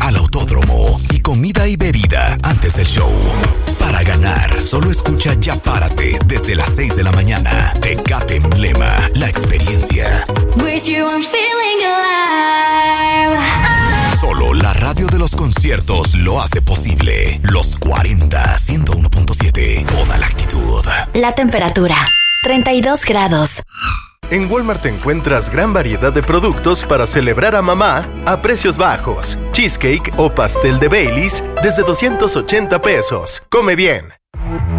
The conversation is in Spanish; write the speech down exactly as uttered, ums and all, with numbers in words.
al autódromo y comida y bebida antes del show. Para ganar, solo escucha Ya Párate desde las seis de la mañana. Tecate Emblema, la experiencia. With you I'm feeling alive. Solo la radio de los conciertos lo hace posible. Los cuarenta, ciento uno punto siete. Toda la actitud. La temperatura, treinta y dos grados. En Walmart encuentras gran variedad de productos para celebrar a mamá a precios bajos. Cheesecake o pastel de Baileys desde doscientos ochenta pesos. Come bien.